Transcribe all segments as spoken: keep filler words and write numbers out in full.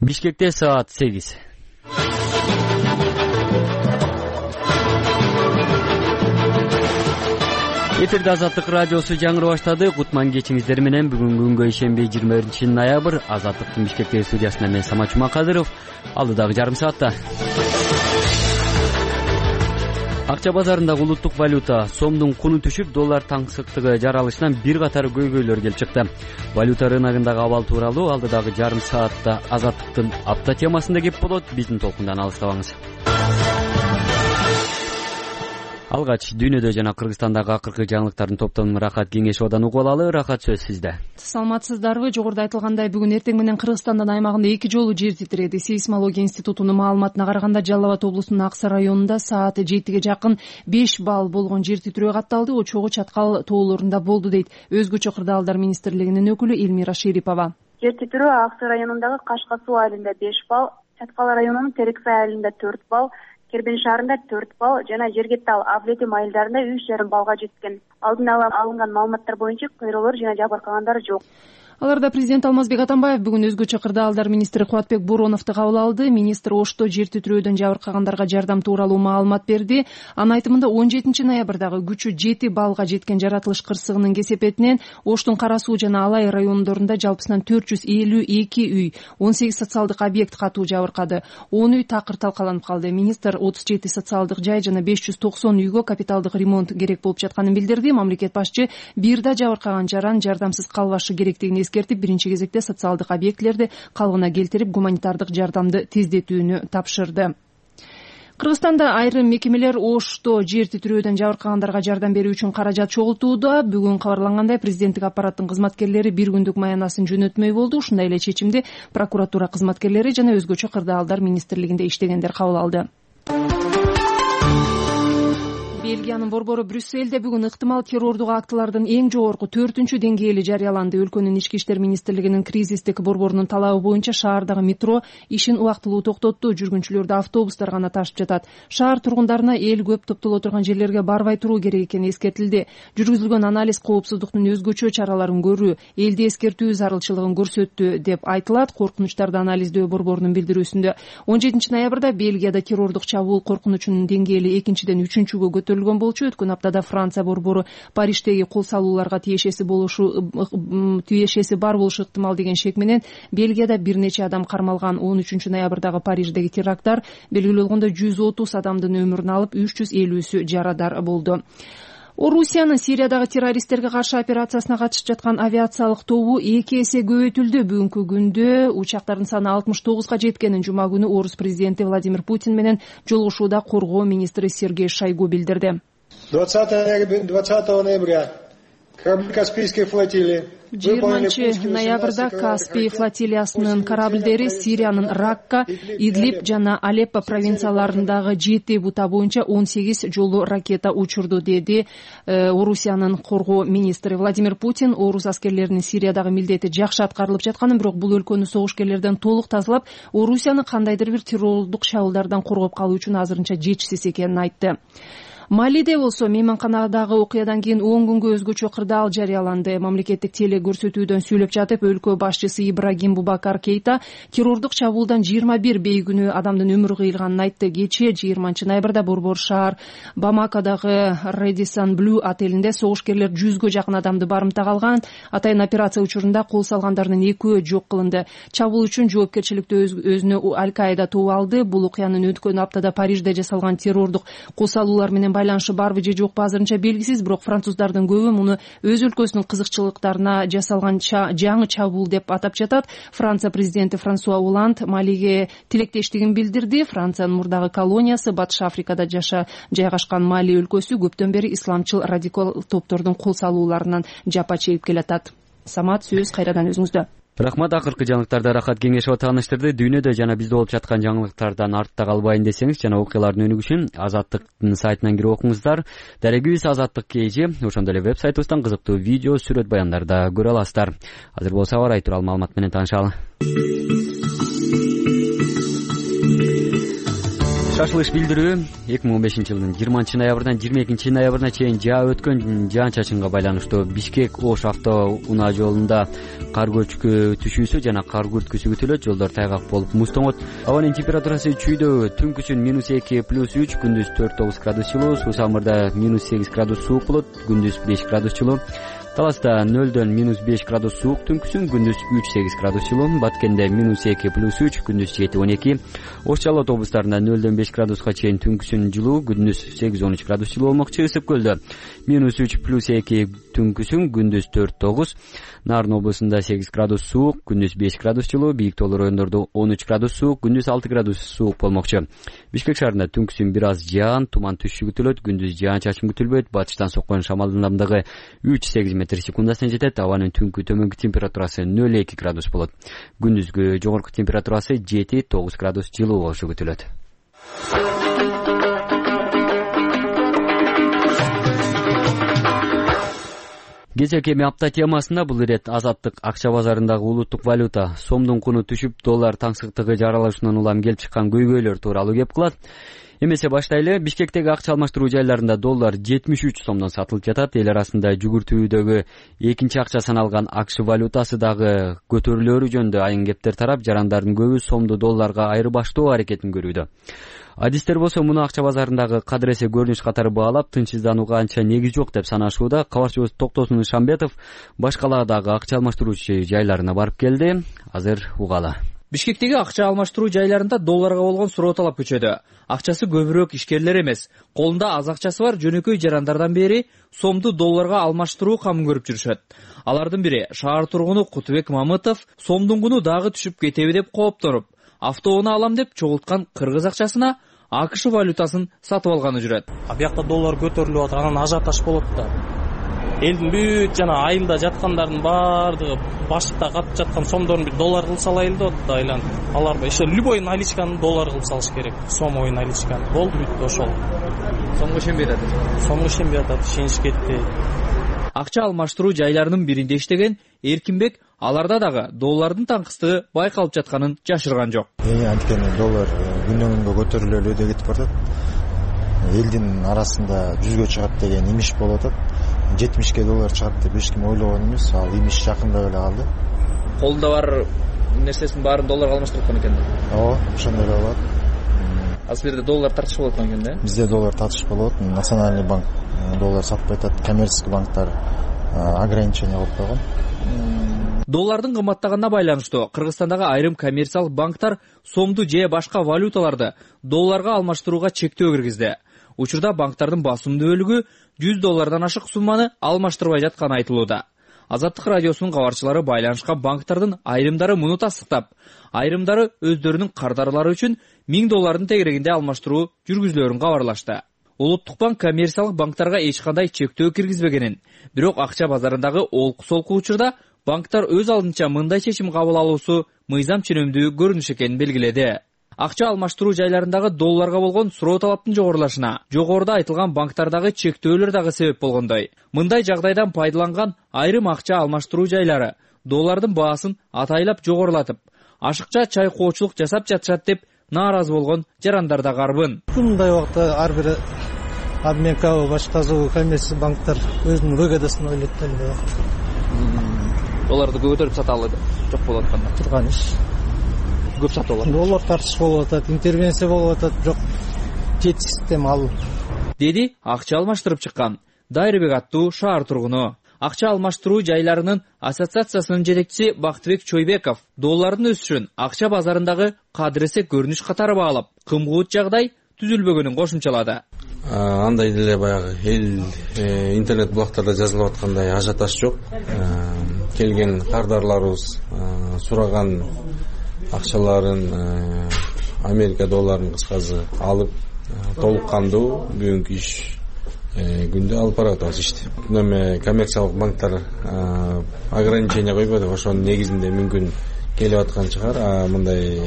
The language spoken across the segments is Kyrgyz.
Бишкекте саат сегиз. Эфирде Азаттык радиосу жаңыры баштады. Кутман кечиңиздер менен бүгүнкү күнгө ишемби жыйырма биринчи ноябрь. Азаттыктын Бишкектеги студиясында мен Самат Жумакадыров. Алдыдагы жарым саатта акча базарындагы улуттук валюта сомдун куну түшүп, доллар таңсыктыгы жаралышынан бир катар көйгөйлөр келип чыкты. Валюта рыногундагы абал тууралуу алдыдагы жарым саатта Азаттыктын апта темасында кеп болот. Биздин толкундан алыстабаңыз. Алгач дүйнөдө жана Кыргызстандагы акыркы жаңылыктардын топтомун Рахат Кеңешовдон угуп алалы. Рахат, сөз сизде. Саламатсыздарбы? Жогоруда айтылгандай, бүгүн эртең менен Кыргызстандын аймагында эки жолу жер титиреди. Сейсмология институтунун маалыматына караганда, Жалал Абад облусунун Аксы районунда саат жетиге жакын беш балл болгон жер титирөө катталды. Очогу Чаткал тоолорунда болду, дейт Өзгөчө кырдаалдар министрлигинин өкүлү Элмира Шерипова. Жер титирөө Аксы районундагы Кашка суу айылында беш балл, Чаткал районунун Терексай айылында төрт балл, Кербен шаарында төрт балл жана Жергеттал, Авлети майылдарында үч жарым баллга жеткен. Алдын ала алынган маалыматтар боюнча кыйроолор жана жабыркагандар жок. Аларда президент Алмазбек Атамбаев бүгүн Өзгөчө кырдаалдар министри Кубатбек Буроновду кабыл алды. Министр Ошто жер титирөөдөн жабыркагандарга жардам тууралуу маалымат берди. Анын айтымында он жетинчи ноябрдагы күчү жети баллга жеткен жаратылыш кырсыгынын кесепетинен Оштун Кара суу жана Алай райондорунда жалпысынан төрт жүз элүү эки үй, он сегиз социалдык объект катуу жабыркады. он үй такыр талкаланып калды. Министр отуз жети социалдык жай жана беш жүз токсон үйгө капиталдык ремонт керек болуп жатканын билдирди. Мамлекет башчы бир да жабыркаган жаран жардамсыз калбашы керектигин эскертип, биринчи кезекте социалдык объектилерди калыбына келтирип, гуманитардык жардамды тездетүүнү тапшырды. Кыргызстанда айрым мекемелер Ошто жер титирөөдөн жабыркагандарга жардам берүү үчүн каражат чогултууда. Бүгүн кабарлангандай, президенттик аппараттын кызматкерлери бир күндүк маянасын жөнөтмөй болду. Ушундай эле чечимди прокуратура кызматкерлери жана Өзгөчө кырдаалдар министрлигинде иштегендер кабыл алды. Бельгиянын борбору Брюссельде бүгүн ыктымал террордук актылардын эң жогорку төртүнчү деңгээли жарыяланды. Өлкөнүн ички иштер министрлигинин кризистик борборунун талабы боюнча шаардагы метро ишин убактылуу токтотту. Жүргүнчүлөрдү автобустар гана ташып жатат. Шаар тургундарына эл көп топтоло турган жерлерге барбай туруу керек экени эскертилди. Жүргүзүлгөн анализ коопсуздуктун өзгөчө чараларын көрүү, элди эскертүү зарылчылыгын көрсөттү деп айтылат коркунучтарды анализдөө борборунун билдирүүсүндө. он жетинчи ноябрда Бельгияда террордук чабуул коркунучунун деңгээли экинчиден үчүнчүгө көтөрүлгөн болчу. Өткөн аптада Франция борбору Париштеги кол салууларга тиешеси болушу тиешеси бар болушу ыктымал деген шек менен Бельгияда бир нече адам кармалган. он үчүнчү ноябрдагы Париждеги теракттар белгилүү болгондой жүз отуз адамдын өмүрүн алып, үч жүз элүүсү жарадар болду. Орусиянын Сириядагы террористтерге каршы операциясына катышып жаткан авиациялык тобу эки эсе көбөйтүлдү. Бүгүнкү күндө учактардын саны алтымыш тогузга жеткенин жума күнү Орус президенти Владимир Путин менен жолугушууда коргоо министри Сергей Шойгу билдирди. двадцатого ноября корабли Каспийской флотилии жыйырманчы ноябрда Каспий флотилиясынын кораблдери Сириянын Ракка, Идлиб жана Алеппо провинцияларындагы жети бута боюнча он сегиз жолу ракета учурду, деди Орусиянын коргоо министри. Владимир Путин Орус аскерлеринин Сириядагы милдети жакшы аткарылып жатканын, бирок бул өлкөнү согушкерлерден толук тазалап, Орусияны кандайдыр бир террордук чабуулдардан коргоп калуу үчүн азырынча жетишсиз экенин айтты. Малиде болсо мейманканадагы окуядан кийин он күнгө өзгөчө кырдаал жарыяланды. Мамлекеттик теле көрсөтүүдөн сүйлөп жатып, өлкө башчысы Ибрагим Бубакар Кейта террордук чабуулдан жыйырма бир бейгүнөө адамдын өмүрү кыйылганын айтты. Кечээ жыйырманчы ноябрда борбор шаар Бамакодагы Редисон Блю отелинде согушкерлер жүзгө жакын адамды барымтага алган. Атайын операция учурунда кол салгандардын экөө жок кылынды. Чабуул үчүн жоопкерчиликти өзүнө Аль-Каида тобу алды. Бул окуянын өткөн аптада Парижде жасалган террордук косалуулар менен байланышы барбы же жокпу азырынча белгисиз, бирок француздардын көбү муну өз өлкөсүнүн кызыкчылыктарына жасалган жаңы чабуул деп атап жатат. Франция президенти Франсуа Оланд Малиге тилектештигин билдирди. Франциянын мурдагы колониясы Батыш Африкада жаша жайгашкан Мали өлкөсү көптөн бери исламчыл радикал топтордун кол салууларынан жапа чегип келатат. Самат, сөз кайрадан өзүңүздө. Рахмат. Акыркы жаңылыктарды Рахат Кеңешова тааныштырды. Дүйнөдө жана бизде болуп жаткан жаңылыктардан артта калбайын десеңиз жана окуялардын өнүгүшүн Азаттыктын сайтынан кирип окуңуздар. Дарегибиз Азаттык кей жи, ошондой эле веб сайтыбыздан кызыктуу видео, сүрөт баяндарды көрө аласыздар. Азыр болсо арай тууралуу маалымат менен таанышалы. шашылыш билдирүү эки миң он бешинчи жылдын жыйырманчы ноябрынан жыйырма экинчи ноябрына чейин жаа өткөн жаан-чачынга байланыштуу Бишкек Ош авто унаа жолунда кар көчкү түшүүсү жана кар күрткүсү күтүлөт. Жолдор тайгак болуп муз тоңот. Абанын температурасы чүйдө түнкүсүн минус эки плюс үч, күндүз төрт тогуз градус жылуу, Сусамырда минус сегиз градус суук болот, күндүз беш градус жылуу. Таласта нөлдөн минус беш градус суук түнкүсүн, күндүз үч сегиз градус жылуу. Баткенде минус эки плюс үч, күндүз жети он эки. Ош Жалал облустарында нөлдөн беш градуска чейин түнкүсүн жылуу, күндүз сегиз он үч градус жылуу болмокчу. Ысык көлдө минус үч плюс эки түнкүсүн, күндүз төрт тогуз. Нарын облусунда сегиз градус суук, күндүз беш градус жылуу. Бийик тоолуу райондордо он үч градус суук, күндүз алты градус суук болмокчу. Бишкек шаарында түнкүсүн бир аз жаан, туман түшүшү күтүлөт, күндүз жаан-чачын күтүлбөйт. Батыштан соккон шамалдын ылдамдыгы үч сегиз метр секундасына жетет. Абанын түнкү төмөнкү температурасы нөл эки градус болот. Күндүзгү жогорку температурасы жети тогуз градус жылуу болушу күтүлөт. Кече кеми апта темасында бул ирет азаттык акча базарындагы улуттук валюта сомдун куну түшүп, доллар таңсыктыгы жаралышынан улам келип чыккан көйгөйлөр тууралуу кеп кылат. Эмесе баштайлы. Бишкектеги акча алмаштыруу жайларында доллар жетимиш үч сомдон сатылып жатат. Эл арасында жүгүртүүдөгү экинчи акча саналган АКШ валютасы дагы көтөрүлөөрү жөнүндө айын кептер тарап, жарандардын көбү сомду долларга айырбаштоо аракетин көрүүдө. Адистер болсо муну акча базарындагы кадыресе көрүнүш катары баалап, тынчсызданууга анча негиз жок деп санашууда. Кабарчыбыз Токтосун Ишамбетов башкаладагы акча алмаштыруучу жайларына барып келди. Азыр угалы. Бишкектеги акча алмаштыруу жайларында долларга болгон суроо талап күчөдө. Акчасы көбүрөөк ишкерлер эмес, колунда аз акчасы бар жөнөкөй жарандардан бери сомду долларга алмаштыруу камын көрүп жүрүшөт. Алардын бири шаар тургуну Кутубек Мамытов сомдун куну дагы түшүп кетеби деп кооптонуп, автоунаа алам деп чогулткан кыргыз акчасына АКШ валютасын сатып алганы жүрөт. Биякта доллар көтөрүлүп атат, анан ажиотаж болот да. Элдин бүт жана айылда жаткандардын баардыгы башыкта катып жаткан сомдорун бир доллар кылып салайлы деп атат айланып. Алар еще любой наличканы доллар кылып салыш керек. Сомой наличканы. Болду бүттү ошол. Сомго ишенбей атат. Сомго ишенбей атат, ишениш кетти. Акча алмаштыруу жайларынын биринде иштеген Эркинбек аларда дагы доллардын таңкыстыгы байкалып жатканын жашырган жок. Эми анткени доллар күнөн күнгө көтөрүлө эле кетип баратат. Элдин арасында жүзгө чыгат деген имиш болуп атат. жетимишке доллар чыгат деп эч ким ойлогон эмес. Ал имиш жакындап эле калды. Колунда бар нерсесин баарын долларга алмаштырып аткан экен. Ооба, ошондой эле болот. Азыр жерде доллар тартыш болот экен да? Бизде доллар тартыш болот. Национальный банк доллар сатпай атат, коммерческий банктар ограничение коюп койгон. Доллардын кымбаттаганына байланыштуу Кыргызстандагы айрым коммерциялык банктар сомду же башка валюталарды долларга алмаштырууга чектөө киргизди. Учурда банктардын басымдуу бөлүгү жүз доллардан ашык сумманы алмаштырбай жатканы айтылууда. Азаттык радиосунун кабарчылары байланышкан банктардын айрымдары муну тастыктап, айрымдары өздөрүнүн кардарлары үчүн миң доллардын тегерегинде алмаштыруу жүргүзүлөрүн кабарлашты. Улуттук банк коммерциялык банктарга эч кандай чектөө киргизбегенин, бирок акча базарындагы олку-солку учурда банктар өз алдынча мындай чечим кабыл алуусу мыйзам ченемдүү көрүнүш экенин белгиледи. Акча алмаштыруу жайларындагы долларга болгон суроо талаптын жогорулашына жогоруда айтылган банктардагы чектөөлөр дагы себеп болгондой. Мындай жагдайдан пайдаланган айрым акча алмаштыруу жайлары доллардын баасын атайлап жогорулатып, ашыкча чайкоочулук жасап жатышат деп нааразы болгон жарандар да карбын. Мындай убакта ар бир обменка башка коммерциялык банктар өзүнүн выгодасын ойлойт да. Долларды көтөрүп сата алат, жок болуп атканда. Турган иш. Көп сатып алат. Доллар тартыш болуп атат, интервенция болуп атат, жок жетишсиздем ал. Деди акча алмаштырып чыккан Дайрыбек аттуу шаар тургуну. Акча алмаштыруу жайларынын ассоциациясынын жетекчиси Бактыбек Чойбеков доллардын өсүшүн акча базарындагы кадыресе көрүнүш катары баалап, кымгуут жагдай түзүлбөгөнүн кошумчалады. Андай деле баягы эл интернет блогтарда жазылып аткандай ажиотаж жок. Келген кардарларыбыз сураган акчаларын Америка долларын кыскасы алып толук кандуу бүгүнкү иш күндө алып баратабыз ишти. Эми коммерциялык банктар ограничение койбоду, ошонун негизинде мүмкүн келип аткан чыгар. Мындай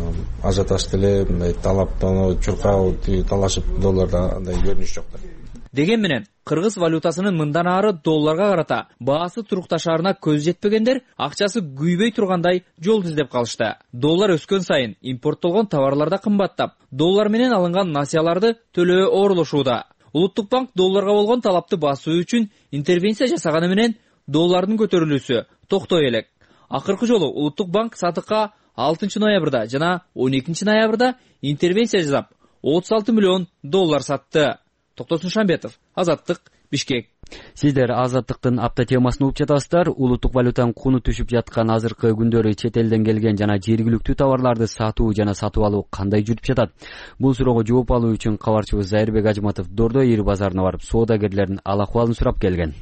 ажиотаж деле, мындай талаптануу, чуркау, талашып долларда андай көрүнүш жок. Деген менен кыргыз валютасынын мындан ары долларга карата баасы турукташаарына көз жетпегендер акчасы күйбөй тургандай жол издеп калышты. Доллар өскөн сайын импорттолгон товарлар да кымбаттап, доллар менен алынган насыяларды төлөө оорлошууда. Улуттук банк долларга болгон талапты басуу үчүн интервенция жасаганы менен доллардын көтөрүлүүсү токтой элек. Акыркы жолу Улуттук банк сатыкка алтынчы ноябрда жана он экинчи ноябрда интервенция жасап, отуз алты миллион доллар сатты. Токтосун Шамбетов, Азаттык, Бишкек. Сиздер Азаттыктын апта темасын угуп жатасыздар. Улуттук валютанын куну түшүп жаткан азыркы күндөрү чет элден келген жана жергиликтүү товарларды сатуу жана сатып алуу кандай жүрүп жатат? Бул суроого жооп алуу үчүн кабарчыбыз Зайырбек Ажматов Дордой ири базарына барып соодагерлердин ал-акыбалын сурап келген.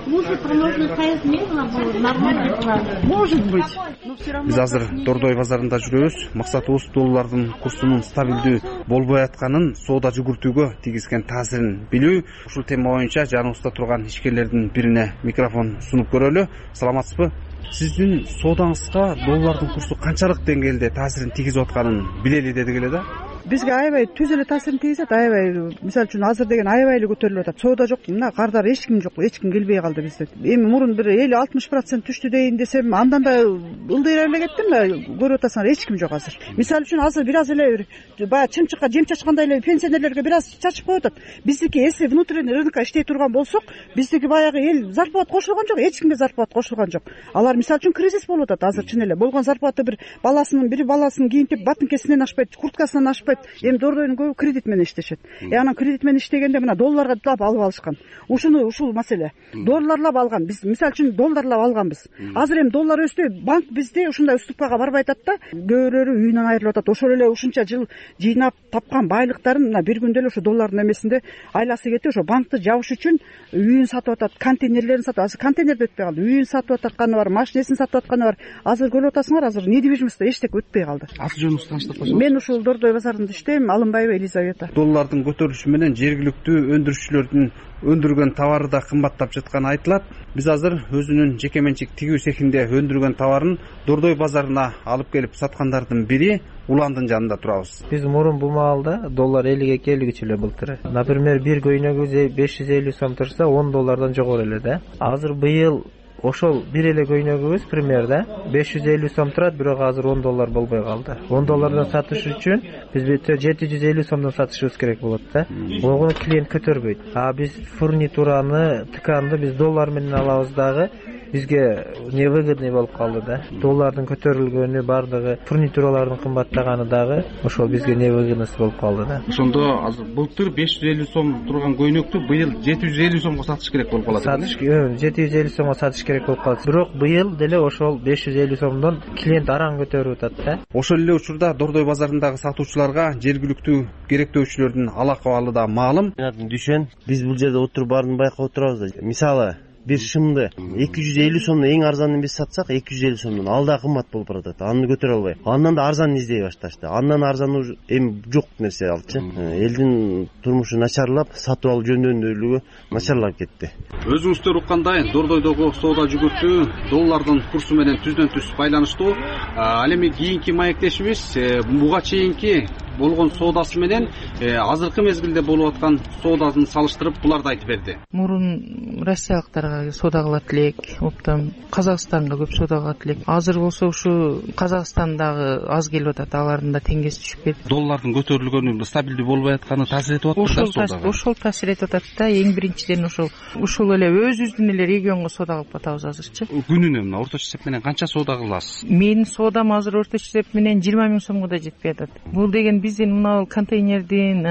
Биз азыр Дордой базарында жүрөбүз. Максатыбыз доллардын курсунун стабилдүү болбой атканын, соода жүгүртүүгө тийгизген таасирин билүү. Ушул тема боюнча жаныбызда турган ишкерлердин бирине микрофон сунуп көрөлү. Саламатсызбы? Сиздин соодаңызга доллардын курсу канчалык деңгээлде таасирин тийгизип атканын билели дедик эле да. Бизге аябай түз эле таасирин тийгизет, аябай. Мисалы үчүн азыр деген аябай эле көтөрүлүп атат. Соода жок, мына кардар эч ким жок, эч ким келбей калды бизде. Эми мурун бир элүү алтымыш процент түштү дейин десем, андан да ылдыйра эле кеттим да, көрүп атасыңар, эч ким жок азыр. Мисалы үчүн азыр бир аз эле баягы чымчыкка жем чачкандай эле пенсионерлерге бир аз чачып коюп атат. Биздики если внутренний рынокко иштей турган болсок, биздики баягы эл зарплата кошулган жок, эч кимге зарплата кошулган жок. Алар мисалы үчүн кризис болуп атат азыр чын эле. Болгон зарплата бир баласынын бири баласын кийинтип батынкесинен ашпайт, курткасынан ашпайт. Эми Дордойдун көбү кредит менен иштешет. Э анан кредит менен иштегенде мына долларга талап алып алышкан. Ушуну ушул маселе. Долларлап алган. Биз мисалы үчүн долларлап алганбыз. Азыр эми доллар өстү, банк бизде ушундай уступкага барбай атат да, көбүрөлөрү үйүнөн айрылып атат. Ошол эле ушунча жыл жыйнап тапкан байлыктарын мына бир күндө эле ошо доллардын эмесинде айласы кетип, ошо банкты жабыш үчүн үйүн сатып атат, контейнерлерин сатып. Азыр контейнерди өтпөй калды. Үйүн сатып атканы бар, машинесин сатып атканы бар. Азыр көрүп атасыңар, азыр недвижимостьта эчтеке өтпөй калды. Аты жөнүңүздү тааныштырып койсоңуз. Мен ушул Дордой базарында иштейм, Алымбаева Елизавета. Доллардын көтөрүлүшү менен жергиликтүү өндүрүшчүлөрдүн өндүргөн товары да кымбаттап жатканы айтылат. Биз азыр өзүнүн жеке менчик тигүү цехинде өндүргөн товарын Дордой базарына алып келип саткандардын бири Уландын жанында турабыз. Биз мурун бул маалда доллар элүүгө келгичи эле былтыр. Например, бир көйнөгү беш жүз элүү сом турса, он доллардан жогору эле да. Азыр быйыл ошол бир эле көйнөгүбүз примерда беш жүз элүү сом турат, бирок азыр он доллар болбой калды. он доллардан сатыш үчүн биз жети жүз элүү сомдон сатышыбыз керек болот да. Огуну клиент көтөрбөйт. А биз фурнитураны, тканды биз доллар менен алабыз дагы. Бизге невыгодный болуп калды да. Доллардын көтөрүлгөнү, бардыгы фурнитуралардын кымбаттаганы дагы ошол бизге невыгодный болуп калды да. Ошондо азыр былтыр беш жүз элүү сом турган көйнөктү быйыл жети жүз элүү сомго сатыш керек болуп калат. Сатыш жети жүз элүү сомго сатыш керек болуп калат. Бирок быйыл деле ошол беш жүз элүү сомдон клиент араң көтөрүп атат да. Ошол эле учурда Дордой базарындагы сатуучуларга жергиликтүү керектөөчүлөрдүн ал-акыбалы да маалым. Düşөн, биз бул жерде отуруп баарын байкап отурабыз. Мисалы бир шымды эки жүз элүү сомдон эң арзанын биз сатсак эки жүз элүү сомдон ал да кымбат болуп баратат. Аны көтөрө албай. Андан да арзан издей башташты. Андан арзаны эми жок нерсе алчы. Элдин турмушу начарлап, сатып алуу жөндөмдүүлүгү начарлап кетти. Өзүңүздөр уккандай Дордойдогу соода жүгүртүү доллардын курсу менен түздөн түз байланыштуу. Ал эми кийинки маектешибиз буга чейинки болгон соодасы менен азыркы мезгилде болуп аткан соодасын салыштырып буларды айтып берди. Мурун россиялыктарга соода кылат элек, оптом Казакстанга көп соода кылат элек. Азыр болсо ушу Казакстандагы аз келип атат, алардын да теңгеси түшүп кетти. Доллардын көтөрүлгөнү, стабилдүү болбой атканы таасир этип атат. Ошол таасир этип атат да. Эң биринчиден ошол ушул эле өзүбүздүн эле регионго соода кылып атабыз азырчы. Күнүнө мына орточо эсеп менен канча соода кыласыз? Менин соодам азыр орточо эсеп менен жыйырма миң сомго да жетпей атат. Бул деген биздин мына контейнердин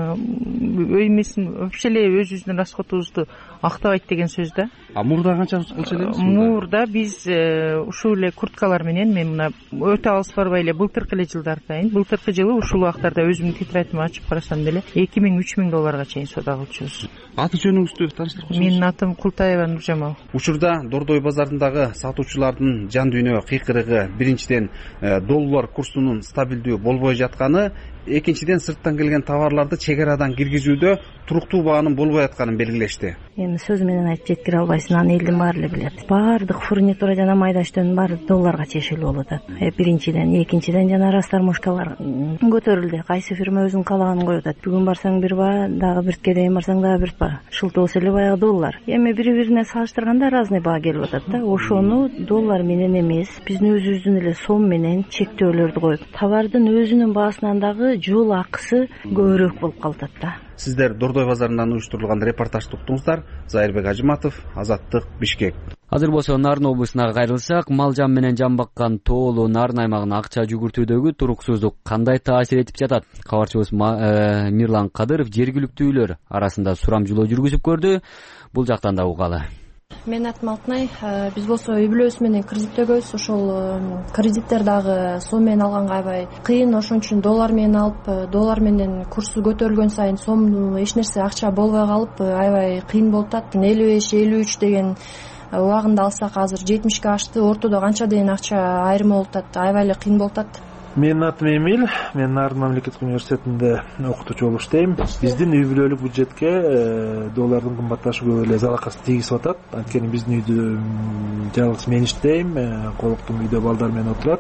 өймесин вообще эле өзүбүздүн расходубузду актабайт деген сөз да. А мурда канча кылчу элебиз? Мурда биз ушул эле курткалар менен мен мына өтө алыс барбай эле былтыркы эле жылдарда айтайын. Былтыркы жылы ушул убактарда өзүмдүн тетрадьымды ачып карасам деле эки миң үч миң долларга чейин соода кылчубуз. Аты жөнүңүздү тааныштырып койсоңуз? Менин атым Култаева Нуржамал. Учурда Дордой базарындагы сатуучулардын жан дүйнө кыйкырыгы биринчиден доллар курсунун стабилдүү болбой жатканы, экинчиден сырттан келген товарларды чек арадан киргизүүдө туруктуу баанын болбой атканын белгилешти. эми сөз менен айтып жеткире албайсың, аны элдин баары эле билет. Баардык фурнитура жана майда иштөөнүн баары долларга чечилип болуп атат. Биринчиден, экинчиден жана расторможкалар көтөрүлдү. Кайсы фирма өзүнүн каалаганын коюп атат. Бүгүн барсаң бир баа, дагы бирке дейин барсаң дагы бир баа. Шылтоосу эле баягы доллар. Эми бири-бирине салыштырганда разный баа келип атат да. Ошону доллар менен эмес, биздин өзүбүздүн эле сом менен чектөөлөрдү коюп, товардын өзүнүн баасынан дагы жол акысы көбүрөөк болуп калат да. Сиздер Дордой базарынан уюштурулган репортажды уктуңуздар. Зайырбек Ажыматов, Азаттык, Бишкек. Азыр болсо Нарын облусуна кайрылсак, мал жан менен жан баккан тоолуу Нарын аймагына акча жүгүртүүдөгү туруксуздук кандай таасир этип жатат? Кабарчыбыз Мирлан Кадыров жергиликтүүлөр арасында сурамжылоо жүргүзүп көрдү. Бул жактан да угалы. Менин атым Алтынай. Биз болсо үй бүлөбүз менен кредиттөгөбүз. Ошол кредиттер дагы сом менен алганга аябай кыйын. Ошон үчүн доллар менен алып, доллар менен курсу көтөрүлгөн сайын сом эч нерсе акча болбой калып, аябай кыйын болуп атат. элүү беш элүү үч деген убагында алсак азыр жетимишке ашты. Ортодо канча деген акча айырмы болуп атат. Аябай эле кыйын болуп атат. Менин атым Эмил, мен Нарын мамлекеттик университетинде окутуучу болуп иштейм. Биздин үй бүлөлүк бюджетке доллардын кымбатташы көп эле залакасын тийгизип атат. Анткени биздин үйдө жалгыз мен иштейм, колуктум үйдө балдар менен отурат.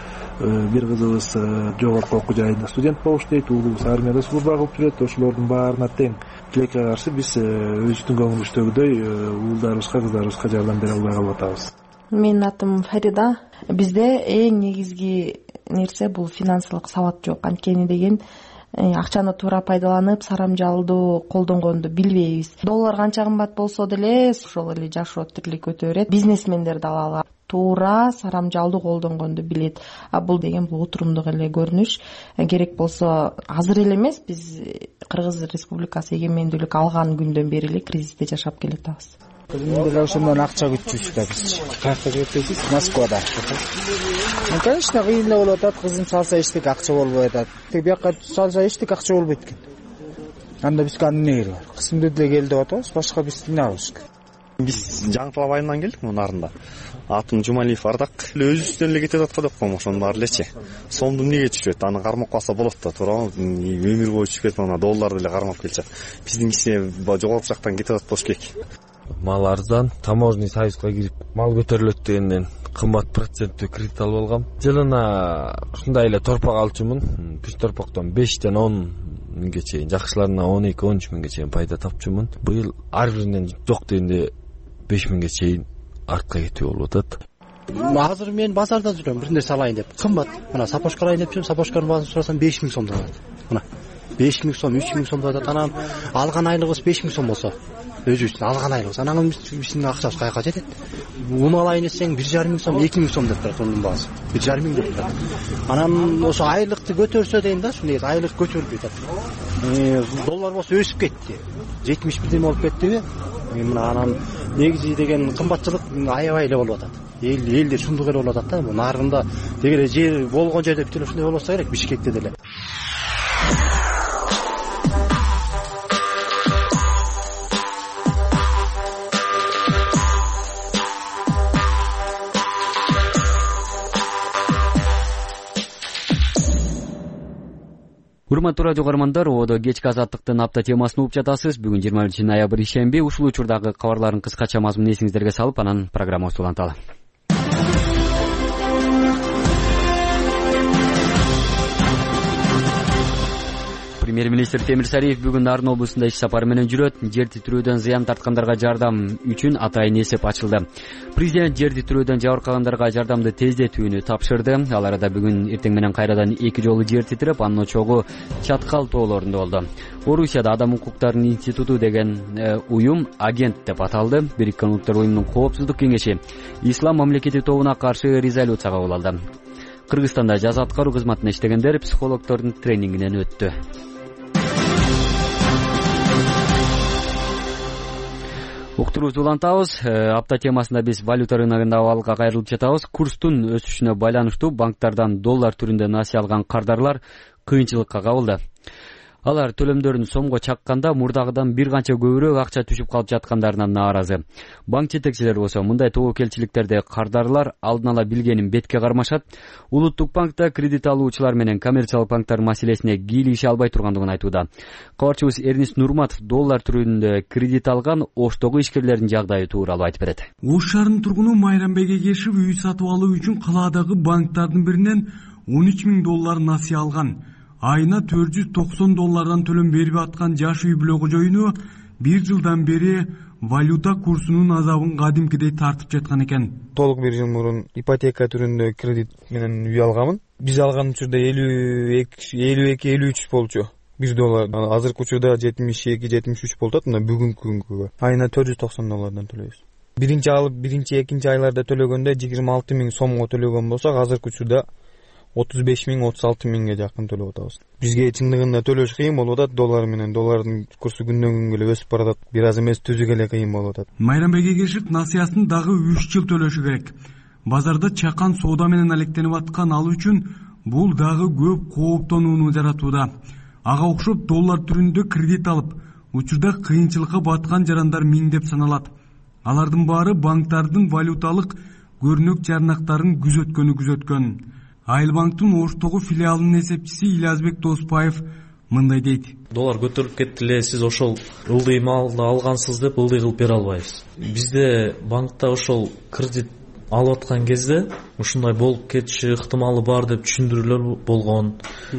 Бир кызыбыз жогорку окуу жайында студент болуп иштейт, уулубуз армияда служба кылып жүрөт. Ошолордун баарына тең тилекке каршы биз өзүбүздүн көңүлүбүздөгүдөй уулдарыбызга, кыздарыбызга жардам бере албай калып атабыз. Менин атым Фарида. Бизде эң негизги нерсе бул финансылык сабат жок. Анткени деген акчаны туура пайдаланып, сарамжалдуу колдонгонду билбейбиз. Доллар канча кымбат болсо деле ошол эле жашоо тирлик өтө берет. Бизнесмендер дагы туура сарамжалдуу колдонгонду билет. А бул деген бул отурумдук эле көрүнүш. Керек болсо азыр эле эмес, биз Кыргыз Республикасы эгемендүүлүк алган күндөн бери эле кризисте жашап келатабыз. Мен деле ошондон акча күтчүбүз да биз. Каякка кетесиз? Москвада. Ну, конечно, кыйын эле болуп атат. Кызым салса эчтек акча болбой атат. Тек бияка салса эчтек акча болбойт экен. Анда бизге анын эмне кереги бар? Кызымды деле кел деп атабыз, башка биз эмне кылабыз? Биз Жаңтал айынан келдик мына Нарында. Атым Жумалиев Ардак. Өзүбүздөн эле кетип аткан деп коем, ошонун баары элечи. Сомду эмнеге түшөт? Аны кармап калса болот да, туурабы? Өмүр бою түшүп кетип, ана долларды эле кармап келчип. Биздин кичине жогорку жактан кетип атат болуш керек. Мал арзан, таможенный союзга кирип, мал көтөрүлөт дегенден кымбат проценттүү кредит алып алгам. Жылына ушундай эле торпак алчумун. Бир торпактан бештен он миңге чейин, жакшыларына он эки он үч миңге чейин пайда тапчумун. Быйыл ар биринен жок дегенде беш миңге чейин артка кетүү болуп атат. Азыр мен базарда жүрөм, бир нерсе алайын деп. Кымбат. Мына сапожка алайын деп жүрөм, сапожканын баасын сурасам беш миң сомдон алат. Мына беш миң сом, үч миң сомдон алат. Анан алган айлыгыбыз беш миң сом болсо, өзүбүздүн алган айлыгыбыз. Анан биздин акчабыз каяка жетет? Un алайын десең бир жарым миң сом, эки миң сом деп турат унун баасы. бир жарым миң деп турат. Анан ошо айлыкты көтөрсө дейин да, ушундай айлык көтөрүлбөй атат. Э, доллар болсо өсүп кетти. жетимиш бирден болуп кеттиби? Мына анан негизи деген кымбатчылык аябай эле болуп атат. Эл элде шундук эле болуп атат да. Бул Нарында дегеле жер болгон жерде бүт эле ушундай болсо керек, Бишкекте деле. Урматтуу радио көрөрмандар, ободо кечки азаттыктын апта темасын угуп жатасыз. Бүгүн жыйырма биринчи ноябрь ишемби. Ушул учурдагы кабарлардын кыскача мазмунун эсиңиздерге салып, анан программабызды уланталы. Премьер-министр Темир Сариев бүгүн Нарын облусунда иш сапары менен жүрөт. Жер титирөөдөн зыян тарткандарга жардам үчүн атайын эсеп ачылды. Президент жер титирөөдөн жабыркагандарга жардамды тездетүүнү тапшырды. Ал арада бүгүн эртең менен кайрадан эки жолу жер титиреп, анын очогу Чаткал тоолорунда болду. Орусияда Адам укуктарынын институту деген уюм агент деп аталды. Бириккен Улуттар уюмунун коопсуздук кеңеши Ислам мамлекети тобуна каршы резолюция кабыл алды. Кыргызстанда жаза аткаруу кызматында иштегендер психологдордун тренингинен өттү. Уктурубузду улантабыз. Апта темасында биз валюта рыногунда абалга кайрылып жатабыз. Курстун өсүшүнө байланыштуу банктардан доллар түрүндө насыя алган кардарлар кыйынчылыкка кабылды. Алар төлөмдөрүн сомго чакканда мурдагыдан бир канча көбүрөөк акча түшүп калып жаткандарынан нааразы. Банк жетекчилери болсо мындай тобокелчиликтерди кардарлар алдын ала билгенин бетке кармашат. Улуттук банкта кредит алуучулар менен коммерциялык банктар маселесине кийлигише албай тургандыгын айтууда. Кабарчыбыз Эрнис Нурматов доллар түрүндө кредит алган Оштогу ишкерлердин жагдайы тууралуу айтып берет. Ош шаарынын тургуну Майрамбек Эгешев үй сатып алуу үчүн калаадагы банктардын биринен он үч миң доллар насыя алган. Айына төрт жүз токсон доллардан төлөм берип аткан жаш үй бүлө кожоюну бир жылдан бери валюта курсунун азабын кадимкидей тартып жаткан экен. Толук бир жыл мурун ипотека түрүндө кредит менен үй алганмын. Биз алган учурда элүү эки элүү үч болчу. бир доллар. Азыркы учурда жетимиш эки жетимиш үч болот, мына бүгүнкү күнгө. Айына төрт жүз токсон доллардан төлөйбүз. Биринчи алып, биринчи, экинчи айларда төлөгөндө жыйырма алты миң сомго төлөгөн болсок, азыркы учурда отуз беш миң отуз алты миңге жакын төлөп атабыз. Бизге чындыгында төлөш кыйын болуп атат, доллар менен доллардын курсу күндөн күнгө эле өсүп баратат. Бир аз эмес түзүгө эле кыйын болуп атат. Майрамбек Эгешев насыясын дагы үч жыл төлөшү керек. Базарда чакан соода менен алектенип аткан ал үчүн бул дагы көп кооптонууну жаратууда. Ага окшоп доллар түрүндө кредит алып, учурда кыйынчылыкка баткан жарандар миңдеп саналат. Алардын баары банктардын валюталык көрнөк жарнактарын күзөткөнү күзөткөн. Айылбанктын Оштогу филиалынын эсепчиси Илязбек Тоспаев мындай дейт. Доллар көтөрүлүп кетти эле, сиз ошол ылдый малды алгансыз деп ылдый кылып бере албайбыз. Бизде банкта ошол кредит алып аткан кезде ушундай болуп кетиши ыктымалы бар деп түшүндүрүүлөр болгон.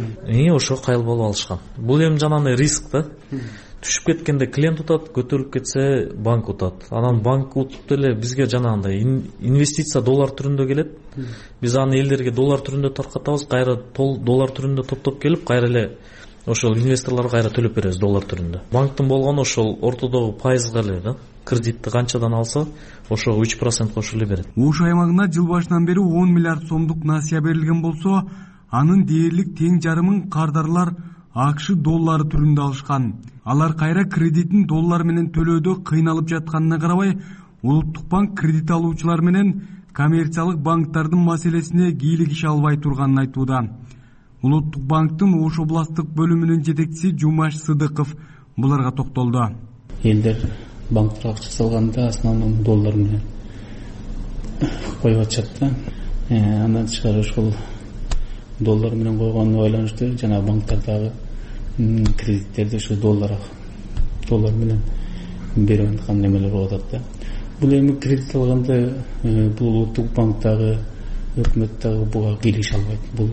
И ошо кайыл болуп алышкан. Бул эми жанагындай риск да. Түшүп кеткенде клиент утат, көтөрүлүп кетсе банк утат. Анан банк утуп деле бизге жанагындай инвестиция доллар түрүндө келет. Биз аны элдерге доллар түрүндө таркатабыз, кайра доллар түрүндө топтоп келип, кайра эле ошол инвесторлорго кайра төлөп беребиз доллар түрүндө. Банктын болгону ошол ортодогу пайызга эле да. Кредитти канчадан алса, ошого үч процент кошуп эле берет. Ош аймагына жыл башынан бери он миллиард сомдук насыя берилген болсо, анын дээрлик тең жарымын кардарлар АКШ доллары түрүндө алышкан. Алар кайра кредитин доллар менен төлөөдө кыйналып жатканына карабай, Улуттук банк кредит алуучулар менен коммерциялык банктардын маселесине кийлигише албай турганын айтууда. Улуттук банктын Ош областтык бөлүмүнүн жетекчиси Жумаш Сыдыков буларга токтолду. Элдер банктар акча салганда основном доллар менен коюп атышат да. Андан тышкары ошол доллар менен койгонуна байланыштуу жана банктардагы кредиттерди ушу доллар доллар менен берип аткан немелер болуп атат да. Бул эми кредит алганда бул улуттук банктагы өкмөт дагы буга кийлигише албайт. Бул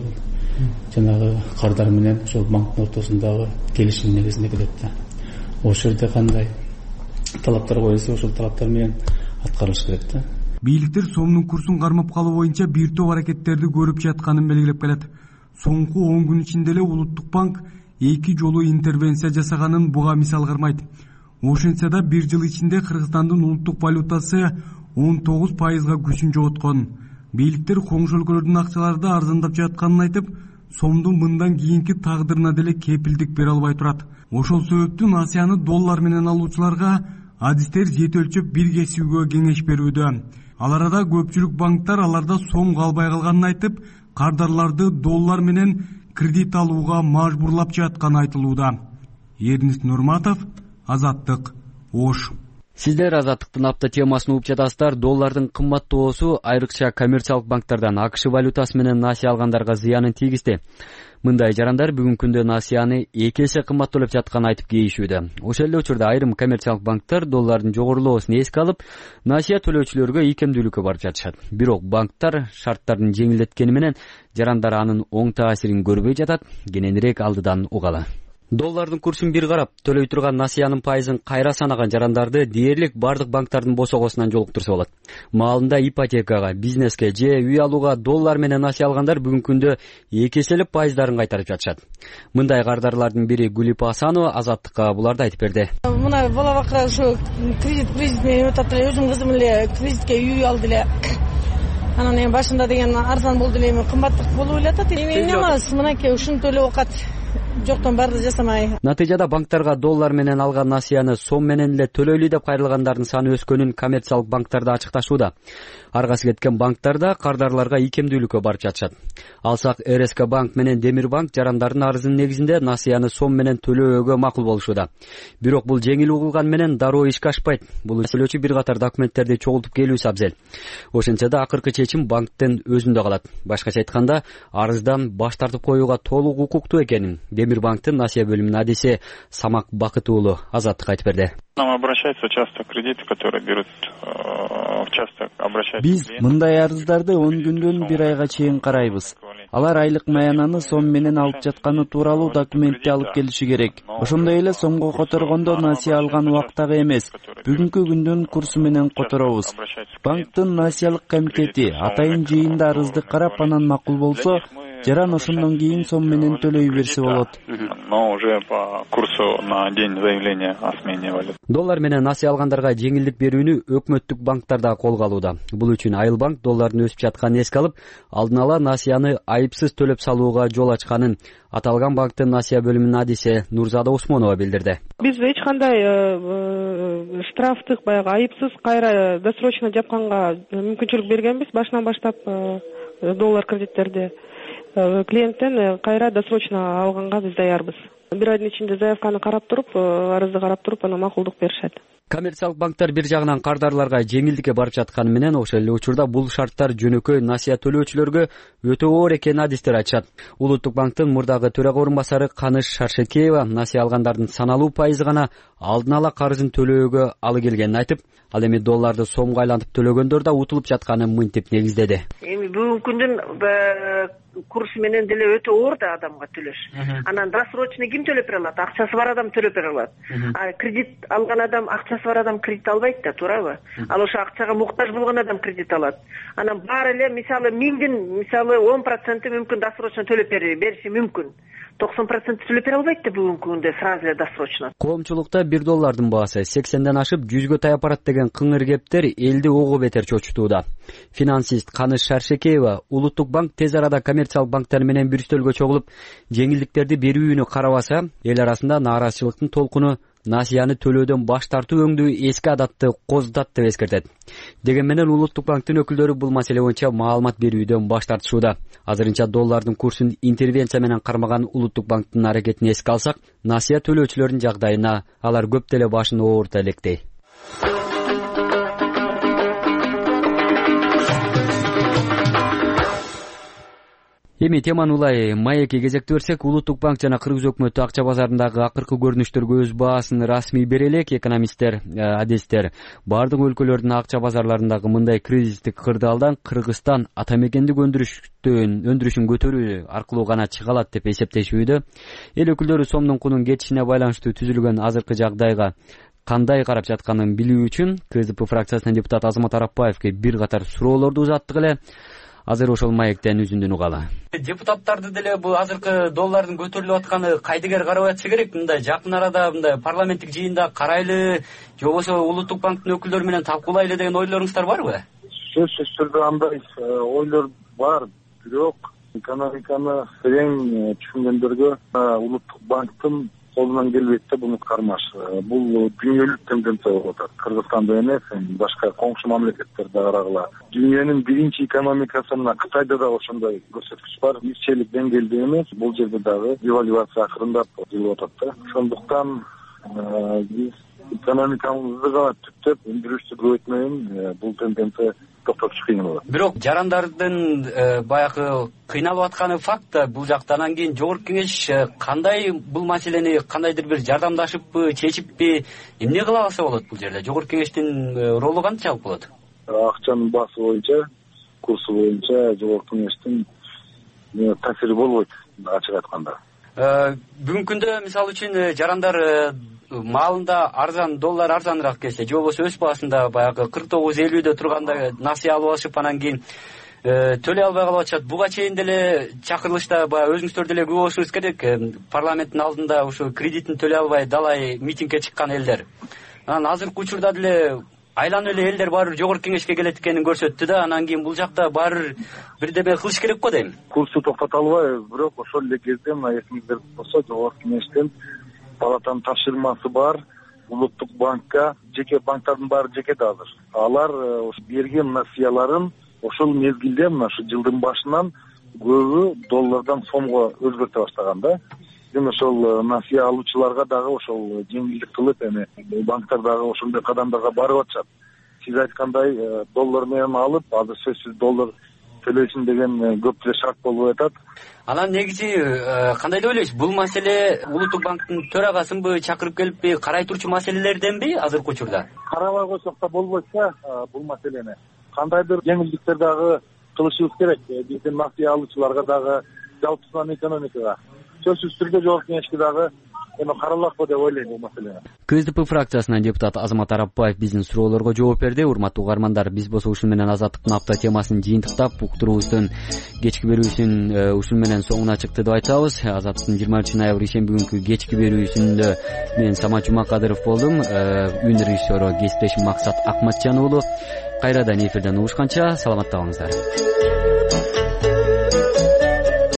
жанагы кардар менен ошол банктын ортосундагы келишим негизинде келет да. Ошол жерде кандай талаптар коюлса, ошол талаптар менен аткарылыш керек да. Бийликтер сомдун курсун кармап калуу боюнча бир топ аракеттерди көрүп жатканын белгилеп келет. Соңку он күн ичинде эле Улуттук банк эки жолу интервенция жасаганын буга мисал кармайт. Ошентсе да бир жыл ичинде Кыргызстандын улуттук валютасы он тогуз пайызга күчүн жоготкон. Бийликтер коңшу өлкөлөрдүн акчаларды арзандап жатканын айтып, сомдун мындан кийинки тагдырына деле кепилдик бере албай турат. Ошол себептен насыяны доллар менен алуучуларга адистер жет өлчөп бир кесүүгө кеңеш берүүдө. Ал арада көпчүлүк банктар аларда сом калбай калганын айтып, кардарларды доллар менен кредит алууга мажбурлап жатканы айтылууда. Эрнис Нурматов, Азаттык, Ош. Сиздер Азаттыктын апта темасын угуп жатасыздар. Доллардын кымбаттоосу айрыкча коммерциялык банктардан АКШ валютасы менен насыя алгандарга зыянын тийгизди. Мындай жарандар бүгүнкү күндө насыяны эки эсе кымбаттолуп жатканын айтып кейишүүдө. Ошол эле учурда айрым коммерциялык банктар доллардын жогорулоосун эске алып, насыя төлөөчүлөргө ийкемдүүлүккө барып жатышат. Бирок банктар шарттарын жеңилдеткени менен жарандар анын оң таасирин көрбөй жатат. Кененирээк алдыдан угалы. Доллардын курсун бир карап, төлөй турган насыянын пайызын кайра санаган жарандарды дээрлик бардык банктардын босогосунан жолуктурса болот. Маалында ипотекага, бизнеске же үй алууга доллар менен насыя алгандар бүгүнкү күндө эки эселеп пайыздарын кайтарып жатышат. Мындай кардарлардын бири Гулипа Асанова Азаттыкка буларды айтып берди. Мына бала бакка ушу кредит кредит менен өтөт эле, өзүм кызым эле кредитке үй алды эле. Анан эми башында деген арзан болду эле, эми кымбаттык болуп эле атат. Эми эмне эмес, мынакей ушуну төлөп акат. жоктон барды жасамай. Натыйжада банктарга доллар менен алган насыяны сом менен эле төлөйлү деп кайрылгандардын саны өскөнүн коммерциялык банктарда ачыкташууда. Аргасы кеткен банктарда кардарларга ийкемдүүлүккө барып жатышат. Алсак эр эс ка банк менен Демир банк жарандардын арызынын негизинде насыяны сом менен төлөөгө макул болушууда. Бирок бул жеңил угулган менен дароо ишке ашпайт. Бул сүйлөчү бир катар документтерди чогултуп келүүсү абзел. Ошентсе да акыркы чечим банктын өзүндө калат. Башкача айтканда, арыздан баш тартып коюуга толук укуктуу экенин Демир банктын насыя бөлүмүнүн адиси Самак Бакыт уулу Азаттыкка айтып берди. Нам обращаются часто кредиты, которые берут в часто обращаются. Биз мындай арыздарды он күндөн бир айга чейин карайбыз. Алар айлык маянаны сом менен алып жатканы тууралуу документти алып келиши керек. Ошондой эле сомго которгондо насыя алган убактагы эмес, бүгүнкү күндүн курсу менен которобуз. Банктын насыялык комитети атайын жыйында арызды карап анан макул болсо, жаран ошондон кийин сом менен төлөй берсе болот. Но уже по курсу на день заявления о смене валют. Доллар менен насыя алгандарга жеңилдик берүүнү өкмөттүк банктар да колго алууда. Бул үчүн Айыл банк доллардын өсүп жатканын эске алып, алдын ала насыяны айыпсыз төлөп салууга жол ачканын аталган банктын насыя бөлүмүнүн адиси Нурзада Усмонова билдирди. Биз эч кандай штрафтык баягы айыпсыз кайра досрочно жапканга мүмкүнчүлүк бергенбиз. Башынан баштап доллар кредиттерди клиенттен кайра досрочно алганга биз даярбыз. Бир айдын ичинде заявканы карап туруп, арызды карап туруп, анан макулдук беришет. Коммерциялык банктар бир жагынан кардарларга жеңилдикке барып жатканы менен ошол эле учурда бул шарттар жөнөкөй насыя төлөөчүлөргө өтө оор экенин адистер айтышат. Улуттук банктын мурдагы төрага орун басары Каныш Шаршекеева насыя алгандардын саналуу пайызы гана алдын ала карызын төлөөгө алы келгенин айтып, ал эми долларды сомго айлантып төлөгөндөр да утулуп жатканын мынтип негиздеди. Эми бүгүнкү күндүн курсу менен деле өтө оор да адамга төлөш. Анан досрочно ким төлөп бере алат? Акчасы бар адам төлөп бере алат. А кредит алган адам, акчасы бар адам кредит албайт да, туурабы? Ал ошо акчага муктаж болгон адам кредит алат. Анан баары эле мисалы миңдин мисалы он проценти мүмкүн досрочно төлөп бериши мүмкүн. токсон процент төлөп бере албайт да бүгүнкү күндө сразу эле досрочно. Коомчулукта бир доллардын баасы сексенден ашып жүзгө таяп барат деген кыңыр кептер элди ого бетер чочутууда. Финансист Каныш Шаршекеева Улуттук банк тез арада коммерциялык банктар менен бир үстөлгө чогулуп, жеңилдиктерди берүүнү карабаса, эл арасында нааразычылыктын толкуну насыяны төлөөдөн баш тартуу өңдүү эски адатты козутат деп эскертет. Деген менен Улуттук банктын өкүлдөрү бул маселе боюнча маалымат берүүдөн баш тартышууда. Азырынча доллардын курсун интервенция менен кармаган Улуттук банктын аракетин эске алсак, насыя төлөөчүлөрдүн жагдайына алар көп деле башын оорта электей. Эми теманы улай маекке кезектеп берсек, Улуттук банк жана Кыргыз өкмөтү акча базарындагы акыркы көрүнүштөргө өз баасын расмий бере элек. Экономисттер, адистер бардык өлкөлөрдүн акча базарларындагы мындай кризистик кырдаалдан Кыргызстан атамекендик өндүрүштөн өндүрүшүн көтөрүү аркылуу гана чыга алат деп эсептешүүдө. Эл өкүлдөрү сомдун кунун кетишине байланыштуу түзүлгөн азыркы жагдайга кандай карап жатканын билүү үчүн К З П фракциясынын депутаты Азамат Арапбаевге бир катар суроолорду узаттык эле. Азыр ошол маектен үзүндүн угалы. Депутаттарды деле бул азыркы доллардын көтөрүлүп атканы кайдыгер карап атса керек. Мындай жакын арада мындай парламенттик жыйында карайлы, же болбосо Улуттук банктын өкүлдөрү менен талкуулайлы деген ойлоруңуздар барбы? Сөзсүз түрдө андай ойлор бар, бирок экономиканы терең түшүнгөндөргө Улуттук банктын колунан келбейт да буну кармаш. Бул дүйнөлүк тенденция болуп атат. Кыргызстанда эмес, башка коңшу мамлекеттерде карагыла. Дүйнөнүн биринчи экономикасы мына Кытайда да ошондой көрсөткүч бар. Бирчелик деңгээлде эмес, бул жерде дагы девальвация акырындап жүрүп атат да. Ошондуктан биз экономикабызды гана түптөп өндүрүштү көбөйтмөйүн, бул тенденция токтотуш кыйын болот. Бирок жарандардын баягы кыйналып атканы факт да. Бул жакта анан кийин жогорку кеңеш кандай бул маселени кандайдыр бир жардамдашыппы, чечиппи, эмне кыла алса болот бул жерде? Жогорку кеңештин ролу канчалык болот? Акчанын баасы боюнча, курсу боюнча жогорку кеңештин таасири болбойт, ачык айтканда. Бүгүнкү күндө мисалы үчүн жарандар маалында арзан, доллар арзаныраак келсе, же болбосо өз баасында баягы кырк тогуз элүүдө турганда насыя алып алышып, анан кийин төлөй албай калып атышат. Буга чейин деле чакырылышта баягы өзүңүздөр деле күбө болушуңуз керек. Парламенттин алдында ушу кредитин төлөй албай далай митингге чыккан элдер. Анан азыркы учурда деле айланып эле элдер баары бир жогорку кеңешке келет экенин көрсөттү да, анан кийин бул жакта баары бир бирдеме кылыш керек го дейм. Курсту токтото албайбыз, бирок ошол эле кезде мына эсиңизде болсо жогорку кеңештен палатанын тапшырмасы бар. Улуттук банкка, жеке банктардын баары жеке да азыр. Алар берген насыяларын ошол мезгилде мына ушу жылдын башынан көбү доллардан сомго өзгөртө баштаган да. Эми ошол насыя алуучуларга дагы ошол жеңилдик кылып, эми банктар дагы ошондой кадамдарга барып атышат. Сиз айткандай доллар менен алып, азыр сөзсүз доллар төлөсүн деген көп эле шарт болуп атат. Анан негизи кандай деп ойлойсуз? Бул маселе Улуттук банктын төрагасынбы чакырып келиппи, карай турчу маселелерденби азыркы учурда? Карабай койсок да болбойт да бул маселени. Кандайдыр жеңилдиктер дагы кылышыбыз керек. Биздин насыя алуучуларга дагы, жалпысынан экономикага. Сөзсүз түрдө жогорку кеңешке дагы эми каралат деп ойлойм бул маселени. КСДП фракциясынан депутат Азамат Арапбаев биздин суроолорго жооп берди. Урматтуу угармандар, биз болсо ушун менен азаттыктын апта темасын жыйынтыктап, уктуруубуздун кечки берүүсүн ушун менен соңуна чыкты деп айтабыз. Азаттыктын жыйырма үчүнчү ноябрь ишемби күнкү кечки берүүсүндө мен Самат Жумакадыров болдум. Үн режиссеру кесиптешим Максат Акматжан уулу. Кайрадан эфирден угушканча саламатта болуңуздар.